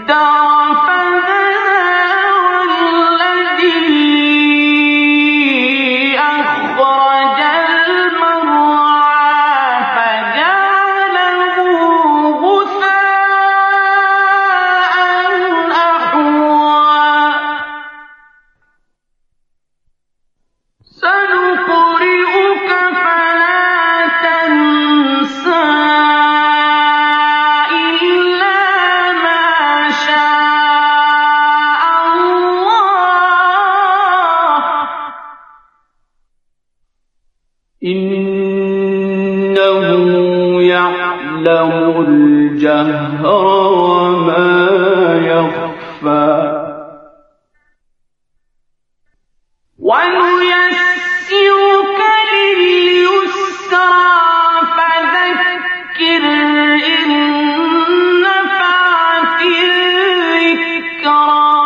الجهر وما يخفى ونيسرك لليسرى فذكر إن نفعت الذكرى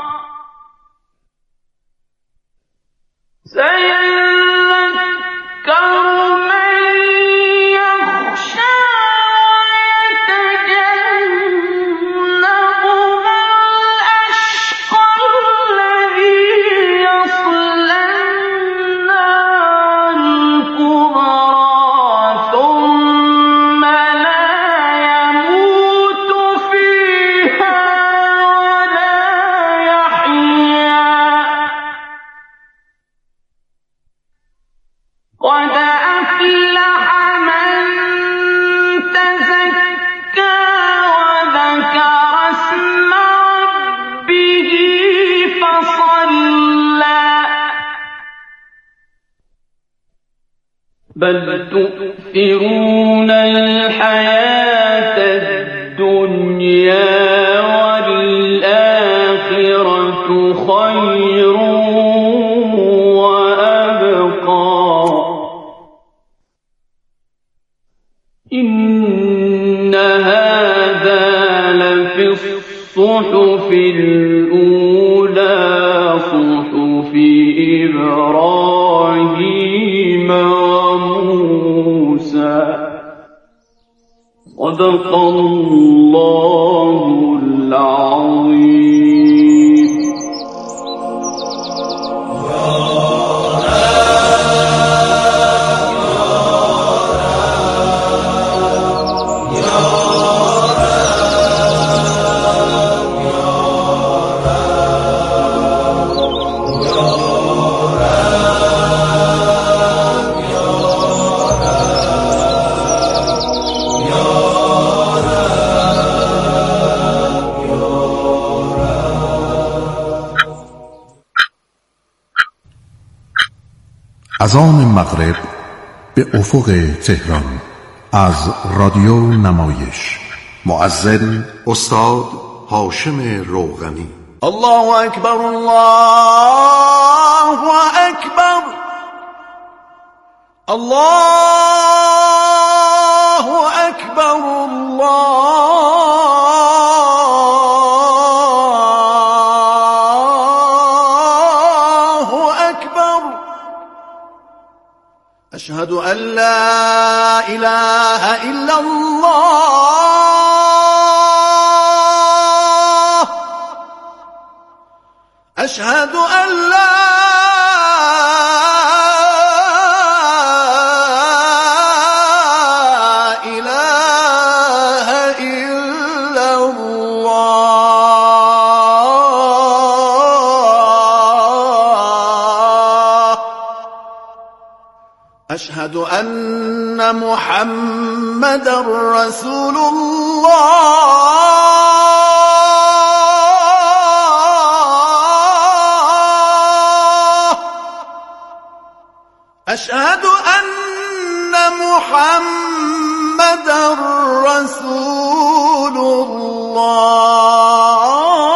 بل تؤثرون الحياة الدنيا والآخرة خير وأبقى إن هذا لفي الصحف الأولى صحف إبراهيم وموسى صدق الله العظيم. اذان مغرب به افق تهران از رادیو نمایش. مؤذن استاد هاشم روغنی. الله اکبر، الله اکبر، الله اکبر، الله اکبر. اشهد ان لا اله الا الله، اشهد ان لا اله الا الله، اشهد ان محمد رسول الله، اشهد ان محمد رسول الله.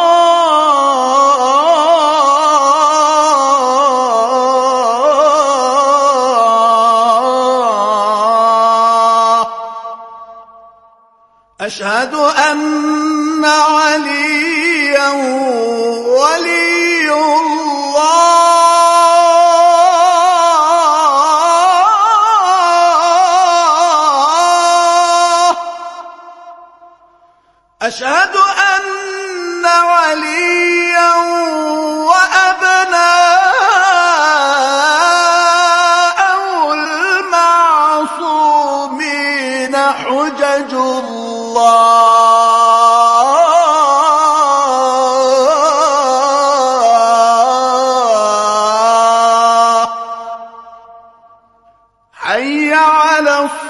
أشهد أن عليا ولي الله، أشهد أن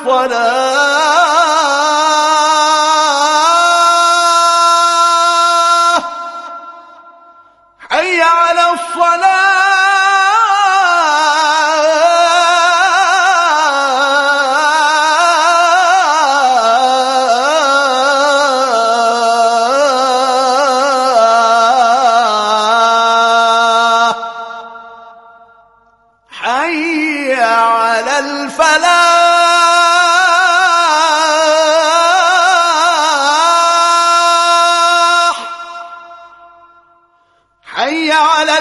الصلاة حي على الصلاة حي على الفلاح حي على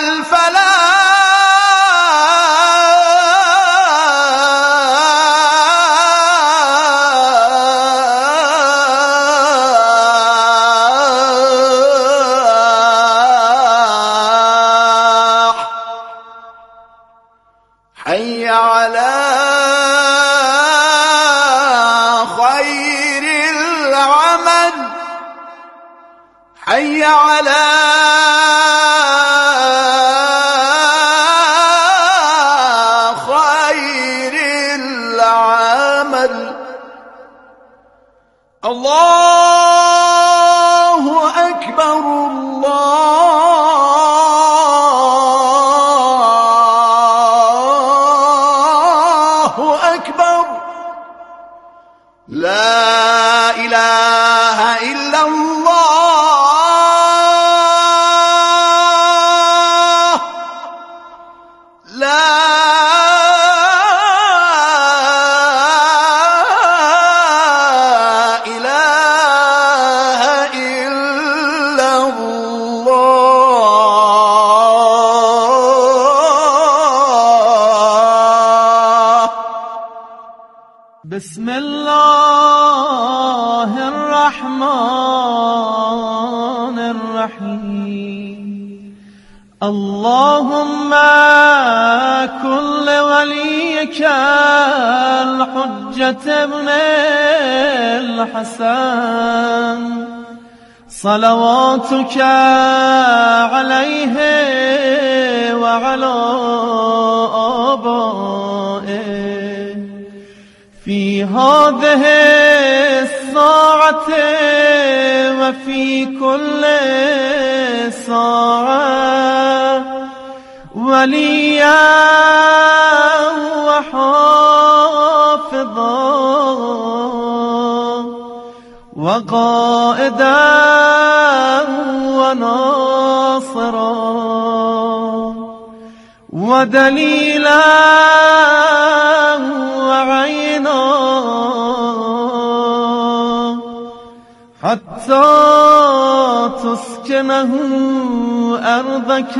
الفلاح حي على خير العمل حي على خير العمل الله أكبر الله أكبر لا إله إلا الله لا إله إلا الله بسم الله الرحمن الرحيم اللهم كن لوليك الحجة ابن الحسن صلواتك عليه وعلى آبائه في هذه الساعة وفي كل ساعة وليا وحافظا وقائدا وناصرا ودليلا وعينا حتى تسكنه أرضك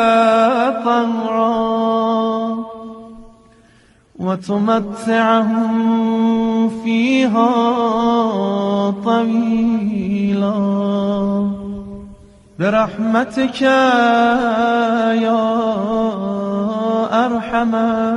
طوعا وتمتعهم فيها طويلا برحمتك يا أرحم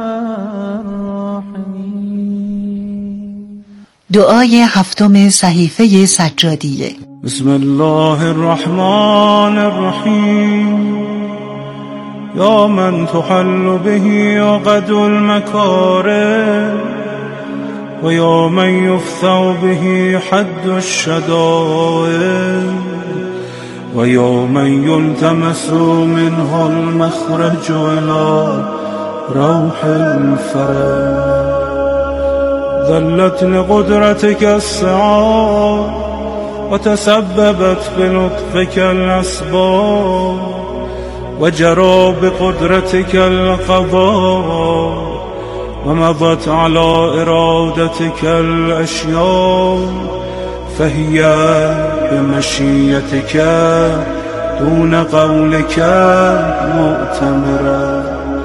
الراحمين. دعای هفتم صحیفه سجادیه. بسم الله الرحمن الرحیم. یا من تحل به عقد المکارم و یا من یفثع به حد الشدائد و یا من یلتمس منه المخرج الى روح الفرج. ذلت لقدرتك السعاد وتسببت بلطفك الأسباب وجرى بقدرتك القضاء ومضت على إرادتك الأشياء فهي بمشيتك دون قولك مؤتمرة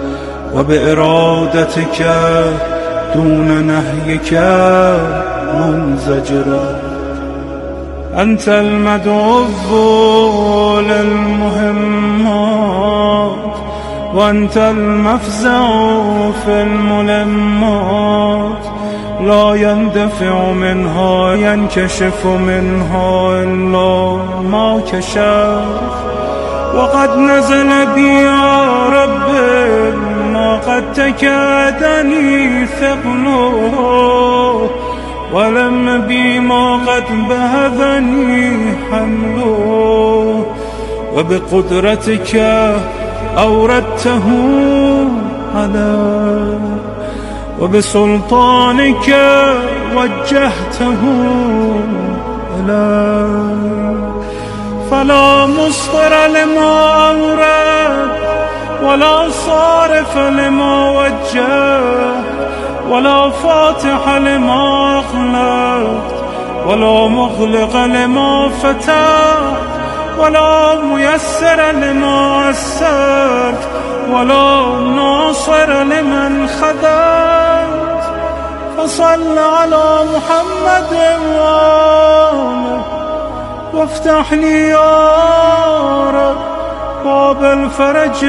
وبإرادتك دون نهيك منزجرة. أنت المدعو للمهمات وأنت المفزع في الملمات لا يندفع منها ينكشف منها إلا ما كشف. وقد نزل بي يا رب ما قد تكادني ثقله ولم بما قد بهذني حمله وبقدرتك أوردته علي وبسلطانك وجهته إلي فلا مصدر لما أورد ولا صارف لما وجه ولا فاتح لما أغلق ولا مغلق لما فتح ولا ميسر لما أسرت ولا ناصر لمن خذلت فصل على محمد وآله وافتح لي يا رب باب الفرج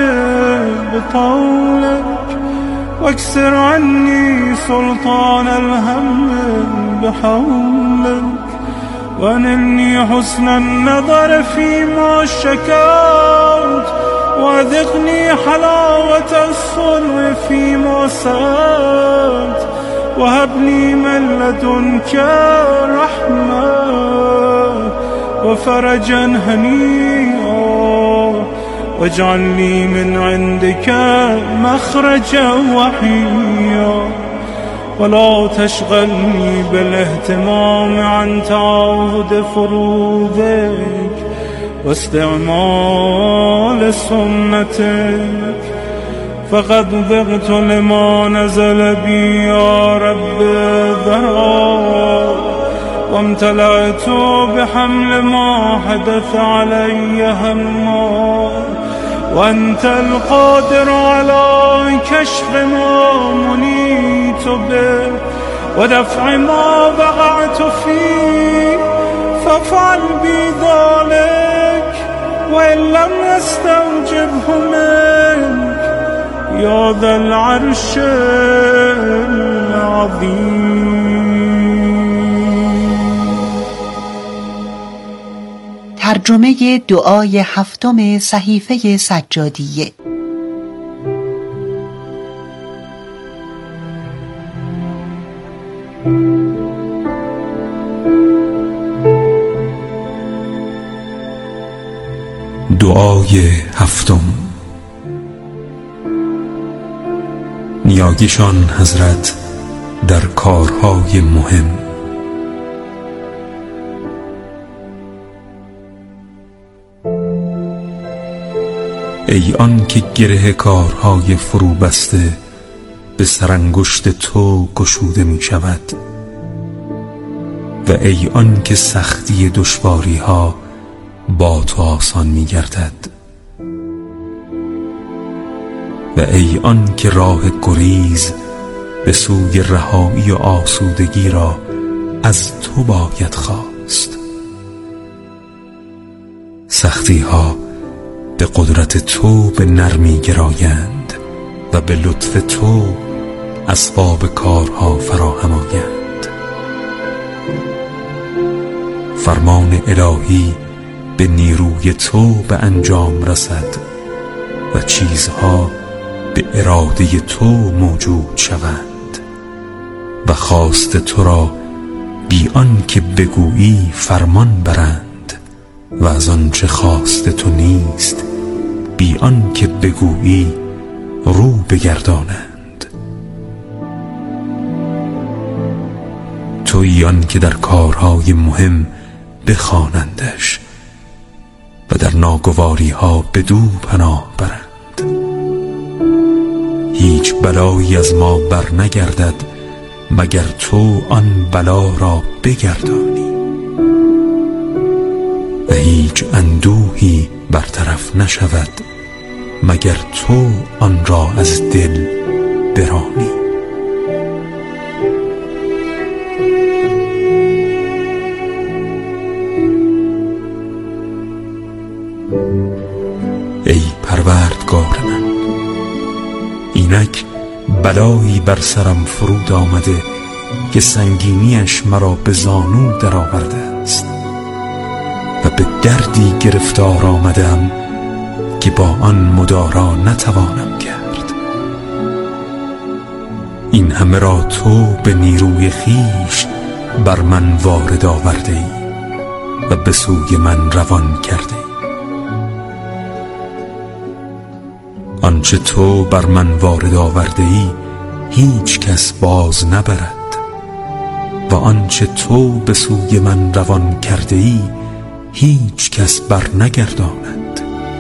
بطولك واكسر عني سلطان الهم بحولك وانلني حسن النظر فيما شكوت وأذقني حلاوة الصلح فيما سألت وهبني من لدنك رحمة وفرجا هنيئا واجعل لي من عندك مخرجا وحيا ولا تشغلني بالاهتمام عن تعاهد فروضك واستعمال سنتك فقد ذقت لما نزل بي يا رب ذرا وامتلأت بحمل ما حدث علي هما وأنت القادر على كشف ما منيت به ودفع ما وقعت فيه فافعل بي ذلك وإن لم يستوجبه منك يا ذا العرش العظيم. ترجمه دعای هفتم صحیفه سجادیه. دعای هفتم. نیاگیشان حضرت در کارهای مهم. ای آن که گره کارهای فرو بسته به سرانگشت تو گشوده می شود و ای آن که سختی دشواری ها با تو آسان می گردد و ای آن که راه گریز به سوی رهایی و آسودگی را از تو باید خواست. سختی ها به قدرت تو به نرمی گرایند و به لطف تو اسباب کارها فراهم آیند. فرمان الهی به نیروی تو به انجام رسد و چیزها به اراده تو موجود شوند و خواست تو را بی آن که بگویی فرمان برند و از آنچه خواست تو نیست بی آن که بگویی رو بگردانند. تویی آن که در کارهای مهم بخوانندش و در ناگواری ها بدو پناه برند. هیچ بلایی از ما بر نگردد مگر تو آن بلا را بگردانی و هیچ اندوهی برطرف نشود مگر تو آن را از دل برانی. ای پروردگار من، اینک بلایی بر سرم فرود آمده که سنگینیش مرا به زانو در آورده است و به دردی گرفتار آمدم که با آن مدارا نتوانم کرد. این همه را تو به نیروی خویش بر من وارد آورده ای و به سوی من روان کرده ای. آنچه تو بر من وارد آورده ای هیچ کس باز نبرد و آنچه تو به سوی من روان کرده ای هیچ کس بر نگرداند.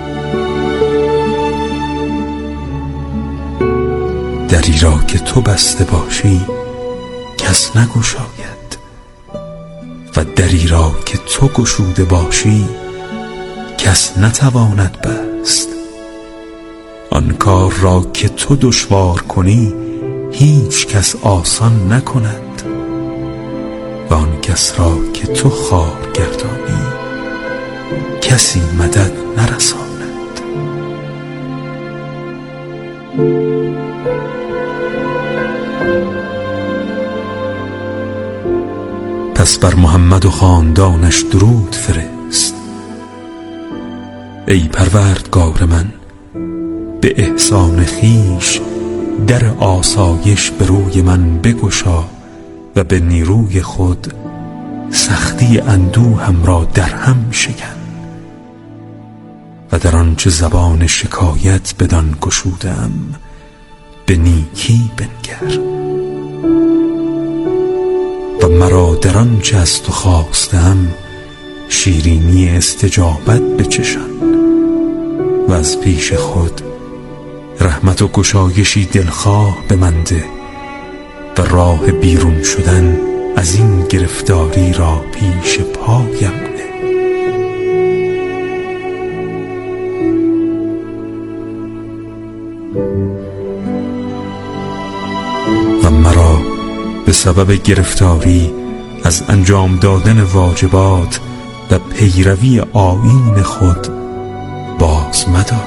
دری را که تو بسته باشی کس نگشاید و دری را که تو گشوده باشی کس نتواند بست. آن کار را که تو دشوار کنی هیچ کس آسان نکند و آن کس را که تو خوار گردانی کسی مدد نرساند. پس بر محمد و خاندانش درود فرست. ای پروردگار من، به احسان خویش در آسایش به روی من بگشا و به نیروی خود سختی اندوهم را در هم شکن و در آنچه زبان شکایت بدان گشودم به نیکی بنگر و مرا در آنچه از تو خواستم شیرینی استجابت بچشان و از پیش خود رحمت و گشایشی دلخواه به من ده و راه بیرون شدن از این گرفتاری را پیش پایم نه. و مرا به سبب گرفتاری از انجام دادن واجبات و پیروی آیین خود باز مدار.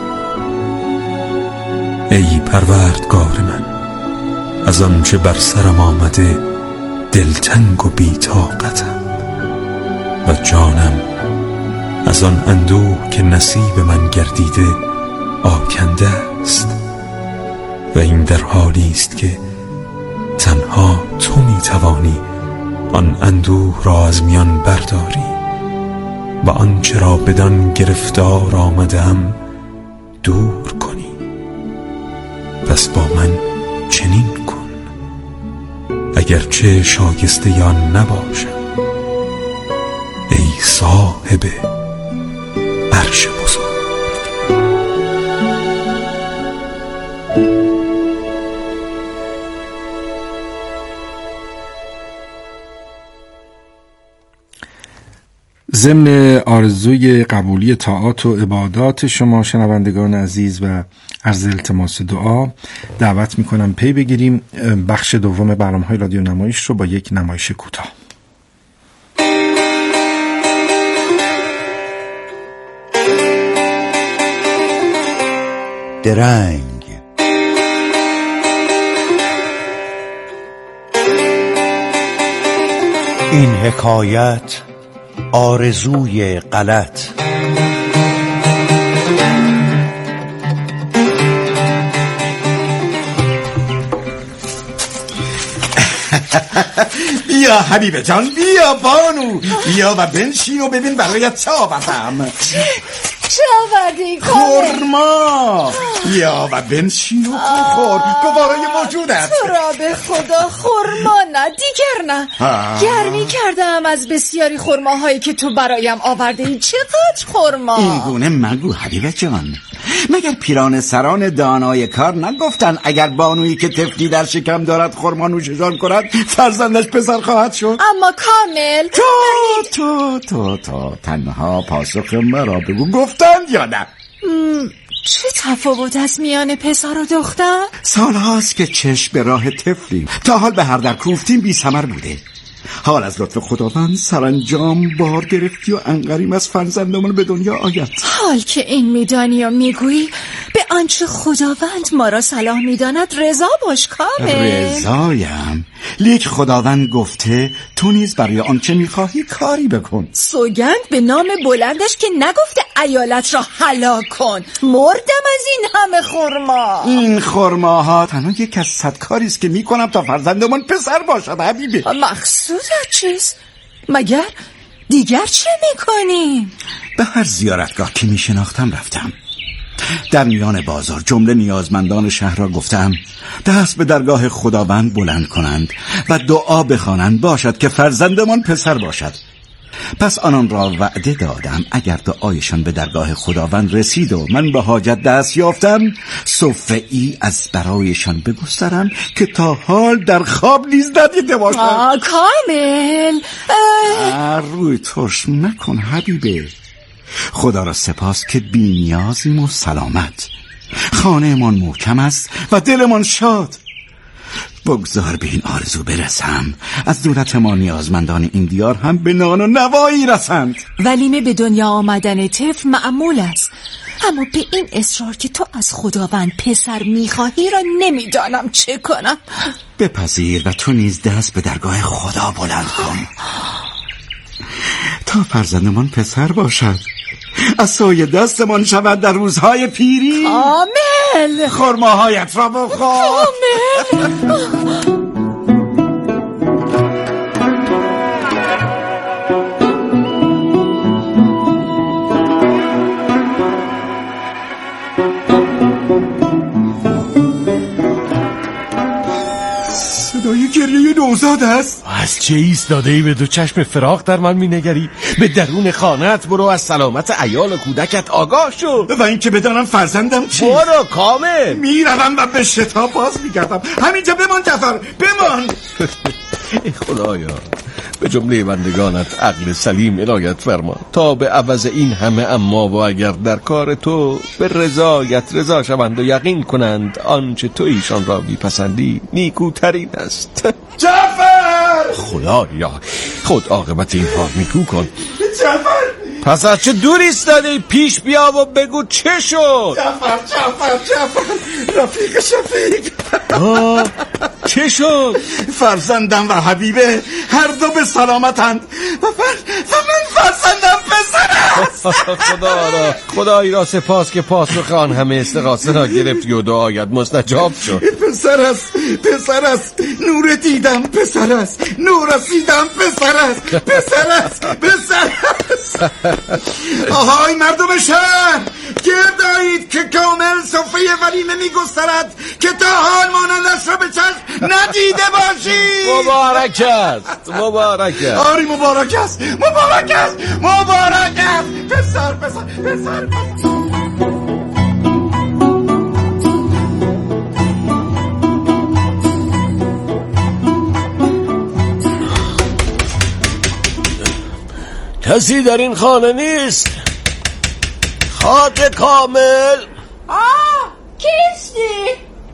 ای پروردگار من، از آنچه بر سرم آمده دلتنگ و بی‌طاقتم و جانم از آن اندوه که نصیب من گردیده آکنده است و این در حالی است که تنها تو می‌توانی آن اندوه را از میان برداری و آنچه را بدان گرفتار آمدم دور کنی. پس با من چنین کن اگرچه شایسته یا نباشم ای صاحب عرش بزرگ. ضمن آرزوی قبولی طاعات و عبادات شما شنوندگان عزیز و عرض التماس دعا دعوت میکنم پی بگیریم بخش دوم برنامه‌های رادیو نمایش رو با یک نمایش کوتاه. درنگ این حکایت آرزوی غلط. بیا حبیبه جان، بیا بانو، بیا و بنشین و ببین برایت چه آوردم. چه آوردی؟ خورما. بیا و بنشین و بخور گوارای موجودت. تو را به خدا خورما نه، دیگر نه. گرمی کردم از بسیاری خورماهایی که تو برایم آورده ای. چقدر خورما؟ این گونه مگو حبیبه جان. مگر پیران سران دانای کار نگفتن اگر بانویی که طفلی در شکم دارد خرما نوشجان کند فرزندش پسر خواهد شد؟ اما کامل تو تنها پاسخ مرا بگو، گفتند یا نه؟ چه تفاوت است میان پسر و دختر؟ سالهاست که چشم به راه طفلی تا حال به هر در کوفتیم بی ثمر بوده. حال از لطف خداوند سرانجام بار گرفتی و انقریم از فرزندمان به دنیا آید. حال که این میدانی و میگویی به آنچه خداوند ما را صلاح می‌داند رضا باش کامل. رضایم، لیک خداوند گفته تو نیز برای آنچه میخواهی کاری بکن. سوگند به نام بلندش که نگفته ایالت را هلاک کن. مردم از این همه خرما. این خرماها تنها یک از 100 کاری است که میکنم تا فرزندمان پسر باشد حبیبه. مقصودت چیست؟ مگر دیگر چه میکنی؟ به هر زیارتگاه که میشناختم رفتم. در میان بازار جمله نیازمندان شهر را گفتم دست به درگاه خداوند بلند کنند و دعا بخوانند باشد که فرزندمان پسر باشد. پس آنان را وعده دادم اگر دعایشان به درگاه خداوند رسید و من به حاجت دست یافتم سفره ای از برایشان بگسترم که تا حال در خواب نیز ندیده باشند. کامل روی ترش نکن حبیبه. خدا را سپاس که بی نیازیم و سلامت. خانه من محکم است و دلمان شاد. بگذار به این آرزو برسم از دولت ما نیازمندان این دیار هم به نان و نوایی رسند. ولیم به دنیا آمدن طفل معمول است، اما به این اصرار که تو از خداوند پسر میخواهی را نمیدانم چه کنم. بپذیر و تو نیز دست به درگاه خدا بلند کن تا فرزندمان پسر باشد، عصای دستمان شود در روزهای پیری. کامل خرماهایت را بخور. کامل صدای گریه نوزاد است. از چه ایستاده ای به دو چشم فراق در من می نگری؟ به درون خانه‌ات برو، از سلامت عیال و کودکت آگاه شو و اینکه بدانم فرزندم چی. برو کامل. میروم و به شتاب باز میگردم. همینجا بمان جعفر، بمان. ای خدایا به جمله بندگانت عقل سلیم عنایت فرما تا به عوض این همه اما و اگر در کار تو به رضایت رضا شوند و یقین کنند آنچه تو ایشان را میپسندی نیکوترین است. جعفر! خدایا خود عاقبت این کار نیکو کن. جعفر! پس از چه دور ایستادی؟ پیش بیا و بگو چه شد. جعفر رفیق شفیق. چه شد؟ فرزندم و حبیبه هر دو به سلامتند و من فرزندم پسر است. خدایی را سپاس که پاسخ آن همه استغاثه را گرفتی و دعایت مستجاب شد. پسر است نور دیدم، پسر است نور رسیدم، پسر است. آهای مردم شهر، گرد آیید که کامل سفره ولیمه میگسترد که تا حال مانندش را به چشم ندیده باشی. مبارک است. آری مبارک است. پسر. کسی در این خانه نیست؟ خاطر کامل. کیستی؟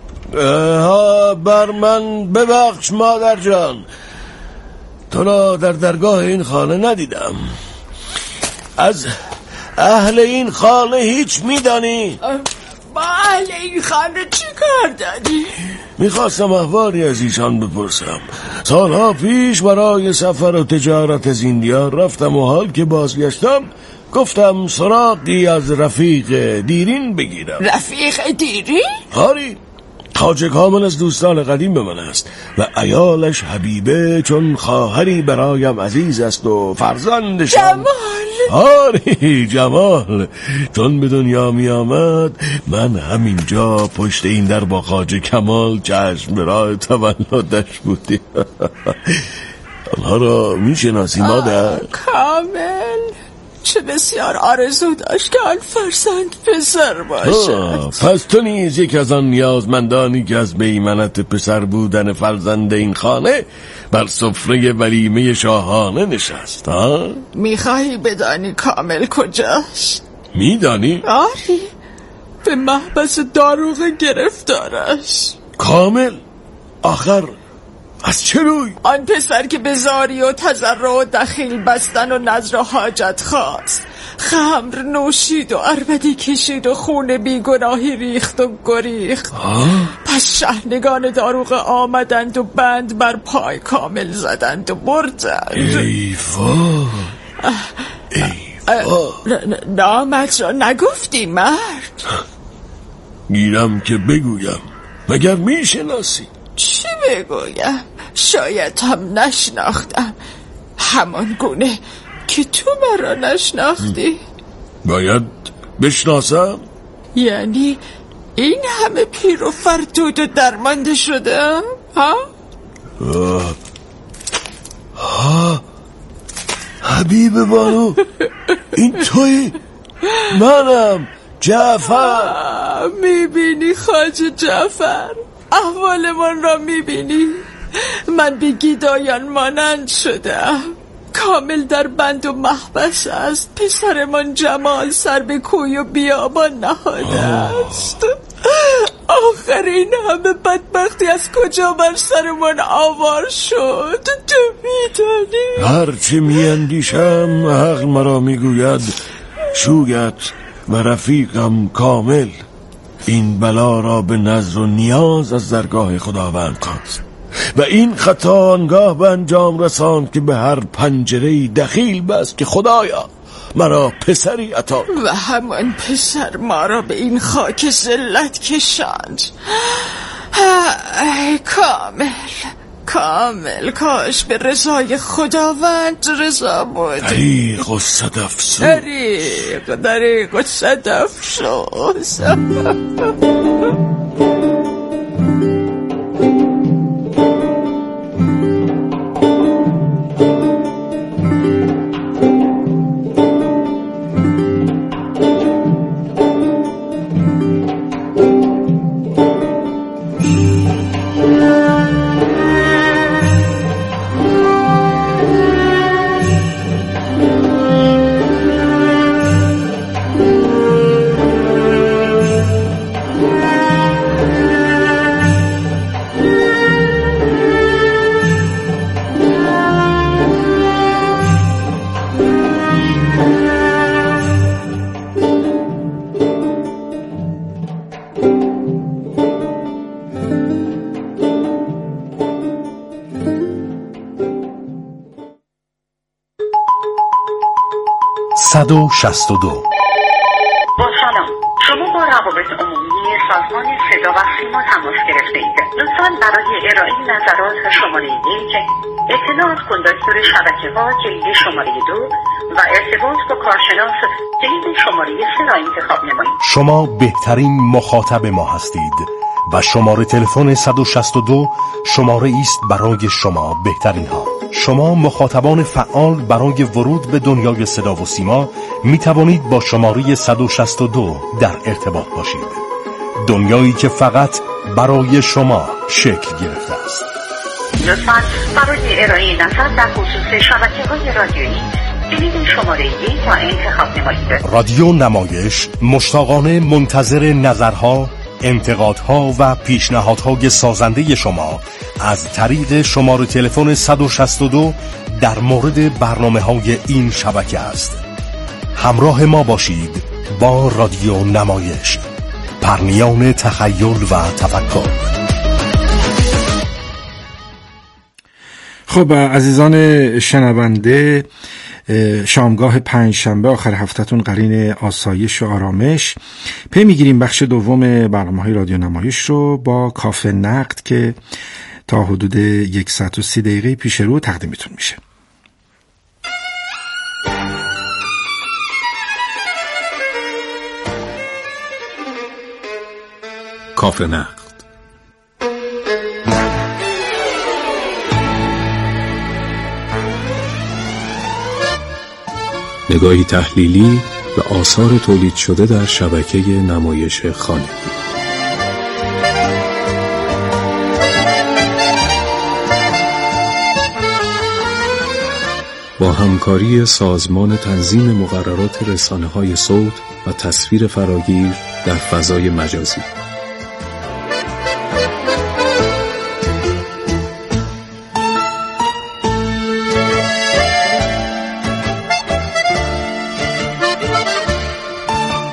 بر من ببخش مادر جان، تو را در درگاه این خانه ندیدم. از اهل این خانه هیچ میدانی؟ با اهل این خانه چی کار داری؟ میخواستم احوالی از ایشان بپرسم. سالها پیش برای سفر و تجارت از این دیار رفتم و حال که بازگشتم گفتم سراغی از رفیق دیرین بگیرم. رفیق دیرین؟ آری، خواجه کامل از دوستان قدیم به من است و عیالش حبیبه چون خواهری برایم عزیز است و فرزندشان جمال. آری جمال چون به دنیا می آمد من همینجا پشت این در با خواجه کمال چشم به راه تولدش بودیم. آنها را می شناسی مادر؟ کامل چه بسیار آرزو داشت که آن فرزند پسر باشد. پس تو نیز یک از آن نیازمندانی که از میمنت پسر بودن فرزند این خانه بر سفره ولیمه شاهانه نشست. میخواهی بدانی کامل کجاست؟ میدانی؟ آری، به محبس داروغ گرفتارش. کامل آخر از چه روی؟ آن پسر که به زاری و تضرع و دخیل بستن و نذر و حاجت خواست خمر نوشید و عربده کشید و خون بیگناهی ریخت و گریخت. پس شحنگان داروغه آمدند و بند بر پای کامل زدند و بردند. ای نامت را نگفتی مرد؟ گیرم که بگویم، مگر میشناسی؟ چی بگویم؟ شاید هم نشناختم، همان گونه که تو مرا نشناختی. باید بشناسم؟ یعنی این همه پیر و فرتود و درمانده شده؟ حبیب بانو، این تویی؟ منم جعفر. میبینی خواجه جعفر، احوال من را میبینی؟ من بی گیدایان مانند شدم، کامل در بند و محبس است. پسرمان جمال سر به کوی و بیابان نهاده است. آخر این همه بدبختی از کجا بر سرمان آوار شد؟ تو میدانی؟ هرچه میاندیشم عقل مرا میگوید شویت و رفیقم کامل این بلا را به نظر و نیاز از درگاه خداوند خواست و این خطا آنگاه به انجام رساند که به هر پنجره‌ای دخیل بست که خدایا مرا پسری عطا کن. و همان پسر ما را به این خاک ذلت کشاند. کامل کاش به رضای خداوند رضا بود. دریغ و صدف دریغ و صدف با سلام، شما با روابط عمومی سازمان صدا و سیما تماس گرفته اید. لطفاً برای ارائه نظرات شماره 1 اطلاعات کن دکتر شبکه‌ها کلید شماره 2 و ارتباط با کارشناس کلید شماره 3 را انتخاب نمایید. شما بهترین مخاطب ما هستید و شماره تلفن 162 شماره است برای شما بهترین ها. شما مخاطبان فعال برای ورود به دنیای صدا و سیما می توانید با شماره 162 در ارتباط باشید. دنیایی که فقط برای شما شکل گرفته است. لطفاً برای ارائه نظر در خصوص شبکه‌های رادیویی کلید شماره 1 را انتخاب نمایید. رادیو نمایش مشتاقانه منتظر نظرها، انتقادها و پیشنهادهای سازنده شما از طریق شماره تلفن 162 در مورد برنامه‌های این شبکه است. همراه ما باشید با رادیو نمایش، پرنیان تخیل و تفکر. خب عزیزان شنونده، شامگاه 5 شنبه آخر هفته‌تون قرین آسایش و آرامش. پی میگیریم بخش دوم برنامه‌های رادیو نمایش رو با کافه نقد که تا حدود 130 دقیقه پیش رو تقدیمتون میشه. کافه نقد. نگاهی تحلیلی به آثار تولید شده در شبکه نمایش خانگی. با همکاری سازمان تنظیم مقررات رسانه‌های صوت و تصویر فراگیر در فضای مجازی.